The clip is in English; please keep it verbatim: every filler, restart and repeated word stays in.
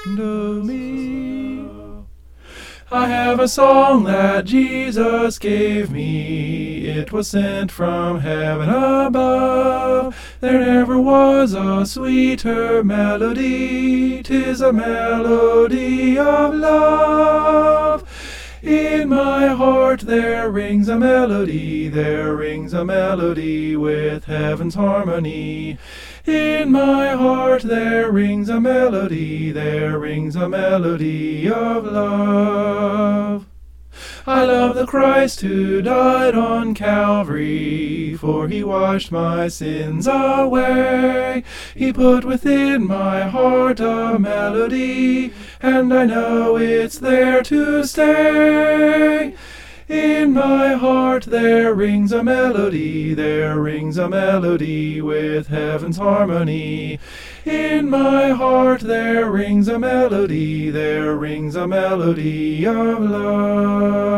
to me. I have a song that Jesus gave me. It was sent from heaven above. There never was a sweeter melody. 'Tis a melody of love. In my heart there rings a melody, there rings a melody with heaven's harmony. In my heart there rings a melody, there rings a melody of love. I love the Christ who died on Calvary, for he washed my sins away. He put within my heart a melody, and I know it's there to stay. In my heart there rings a melody, there rings a melody with heaven's harmony. In my heart there rings a melody, there rings a melody of love.